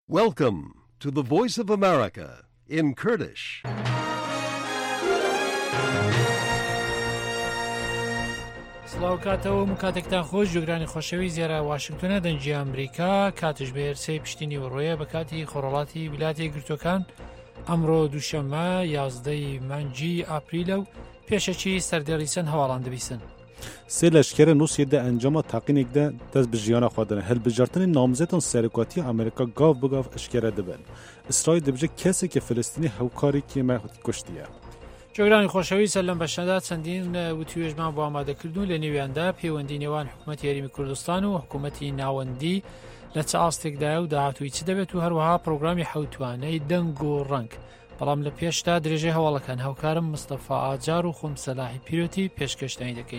Welcome to the Voice of America in Kurdish. سڵاو کاتەوە کاتێکتان خۆش جوگرانی خۆشەوی زیێرە واشنگتۆنە دەنجی ئەمریکا کاتش بە هێرسەی پشتینی وڕۆیە بە کاتی خۆڕەڵاتی ویلاتی گرتوەکان ئەمڕۆ دووشەممە 11 مانگی ئاپریلە و پێشەکی سەردێڕی چەند هەواڵان دەبیستن. سێ لەشکێرە رووسیە ئەنجامە تاقینێکدا دەست بە ژیانە خواردنە هەلبژارتنی نامزێتان سەرکاتی ئەمریکا گاو بگاو ئەشکێرە دەبن. ئیسرائیل دەبژێت کەسێکی فلستینی هەوکارێکی مەخوتی کوشتیە. جۆگرانی خۆشەویستە لەم بەشەدا چەندین وتوێژمان بۆ ئامادەکردون لە نێویاندا پەیوەندی نێوان حکوومەتی یاریمی کوردستان و حکوومەتی ناوەندی لە چ ئاستێکدایە و داهاتووی چ دەبێت و هەروەها پرۆگرامی حەوتوانەی دەنگ و ڕەنگ. بەڵام لە پێشدا درێژەی هەواڵەکان هەوکارم مستەفا ئاجار و خۆم سەلاحی پیرۆتی پێشکەشتانی دەکەین.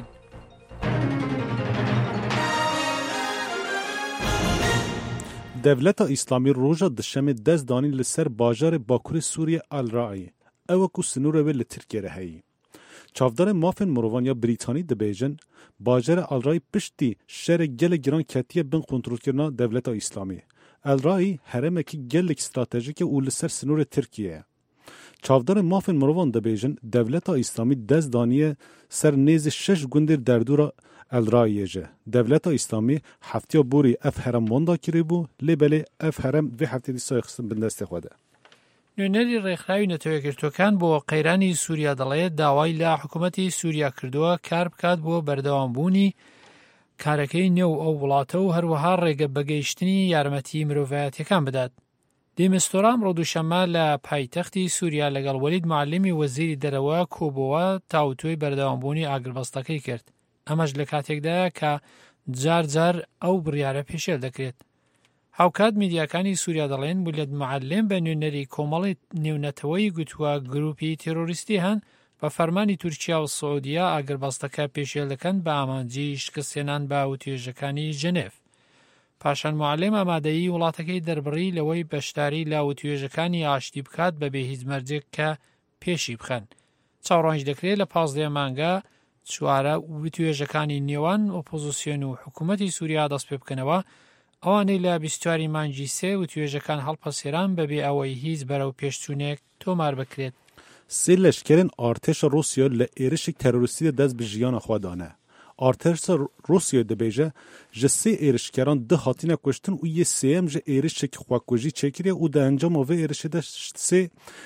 دەوڵەتە ئیسلامی ڕۆژە دشەمێ دەستدانی لەسەر باژارێ باکووری سووریە ئالڕایی ئەوەکو سنوورەوێ لە تورکیەرە هەیی. چاودارە مافên مرۆڤان یا بریتانی دەبێژن باژارە ئالڕایی پشتی شەرێ gelek giran ketiye bin kontrolkirina dewleta îslamî. Elrayî herêmekî gelek stratejîk e û li ser sınûrê Tirkiye ye. Çavdarên mafên mirovan dibêjin dewleta îslamî dest daniye ser nêzê 6 gundê derdora Elrayiyê ji. Dewleta îslamî heftiya borî ev herem wanda kirîbû lê belê ev herem vê heftê dîsa xistin bin destê xwe de. نوێنەری ڕێکخراوی نەتەوەیەکگرتوەکان بۆ قەیرانی سووریا دەڵێت داوای لە حکوومەتی سووریا کردووە کار بکات بۆ بەردەوامبوونی کارەکەی نێو ئەو وڵاتە و هەروەها ڕێگە بەگەیشتنی یارمەتی مرۆڤایەتیەکان بدات. دیمستۆرام ڕۆدووشەممە لە پایتەختی سووریا لەگەڵ وەلید معلمی وەزیری دەرەوە کۆبووە تاوتۆی بەردەوامبوونی ئاگربەستەکەی کرد. ئەمەش لە کاتێکدایە کە جار ئەو بڕیارە پێشێل دەکرێت. هاوکات میدیاکانی سووریا دەڵێن بولێت معلم بە نوێنەری کۆمەڵی نێونەتەوەی گوتووە گروپی تێرۆریستی هەن بە فەرمانی تورکیا و سعودیا ئاگربەستەکە پێشێل دەکەن بە ئامانجی شکستێنان بە وتوێژەکانی ژنێف. پاشان معلم ئامادەیی وڵاتەکەی دەربڕی لەوەی بەشداری لە وتوێژەکانی ئاشتی بکات بەبێ هیچ مەرجێک کە پێشی بخەن. چاوەڕانج دەکرێت لە 15 مانگە چوارە وتوێژەکانی نێوان ئۆپۆزیسیۆن و حکوومەتی سووریا دەست پێ بکەنەوە ئەوانەی لە 24 مانگی سێ وتوێژەکان هەڵپەسێران بەبێ ئەوەی هیچ بەرەو پێشچوونێک تۆمار بکرێت. سێ لەشکێرên ئارتێشە رووسیا لە êrişek terorîstî de dest bi jiyana xwe dane. Artêşa Rûsyayê dibêje ji sê êrişkeran di hatine kuştin û yê sêyem ji êrişekî xwekujî çêkiriye û di encama vê êrişê de sê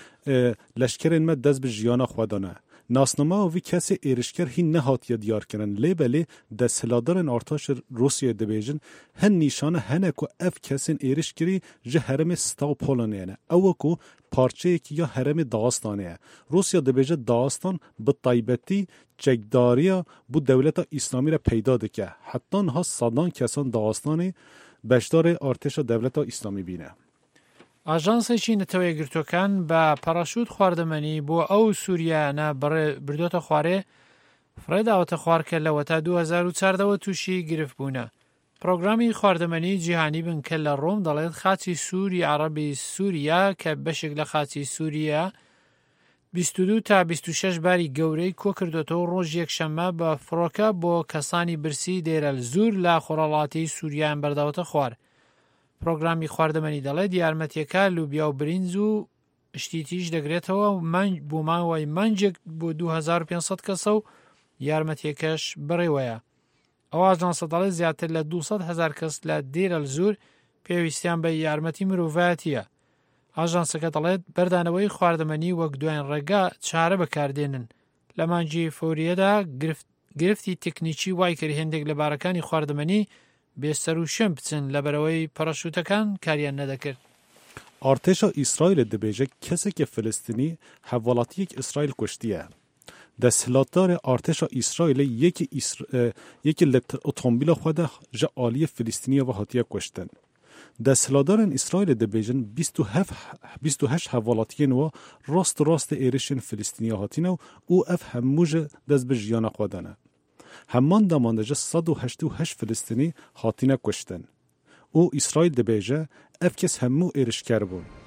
leşkerên me dest bi jiyana xwe dane. Nasnama wî kesê êrişker hîn nehatiye diyarkirin lê belê desthiladarên artaşa Rûsyayê dibêjin hin nîşane hene ku ev kesên êrişkirî ji herêmê Stavropolê ne. Ew ku parçeyekî ya herêmê Dağistanê ye. Rûsya dibêje Dağistan bi taybetî çekdariya bu dewleta îslamî re peyda dike. Heta niha sadan kesan Dağistanê beşdarê artêşa dewleta îslamî bîne. ئاژانسێکی نەتەوەیەکگرتوەکان بە پەراشوت خواردەمەنی بۆ ئەو سووریانە بردۆتە خوارێ فڕێداوەتە خوارکە لەوە تا 2014ەوە تووشی گرفت بوونە. پرۆگرامی خواردەمەنی جیهانی بنکە لە ڕۆم دەڵێت خاچی سووری عەرەبی سووریا کە بەشێک لە خاچی سووریا 22 تا 26 باری گەورەی کۆکردوێتەوە ڕۆژ یەکشەممە بە فڕۆکە بۆ کەسانی برسی دێرە زوور لە خۆڕەڵاتی سووریان بەرداوەتە خوار. پرۆگرامی خواردەمەنی دەڵێت یارمەتیەکە لوبیا و برینز و شتیتیش دەگرێتەوە بۆ ماوەی مانجێک بۆ 2500 کەسە و یارمەتیەکەش بڕێوەیە. ئەو ئاژانسە دەڵێت زیاتر لە 200,000 کەس لە دێرە زوور پێویستیان بە یارمەتی مرۆڤایەتیە. ئاژانسەکە دەڵێت بەردانەوەی خواردەمەنی وەک دوایین ڕێگا چارە بەکاردێنن. لە مانجی فۆریەدا گرفتی تکنیکی وای کرد هێندێک لە بارەکانی خواردەمەنی بێسەر و شەم بچن لە بەرەوەی پەرەشوتەکان کاریان نەدەکرد. ئارتێشا ئیسرائیلە دەبێژە کەسێکی فلستینی هەڤاڵاتیەک ئیسرائیل کوشتیە. دەسهڵاتدارê ئارتێشا ئیسرائیلê yekê li otomobîla xwe de ji aliyê Filîstîniya ve hatiye kuştin. Desthilatdarên İsraîlê dibêjin 28 hevalatiyên we rast êrişên Filîstîniya hatine û ev hemû ji dest bi jiyana xwe de ne. Heman deman de ji 188 Filîstînî hatine kuştin û İsraîl dibêje ev kes hemû êrişker bûn.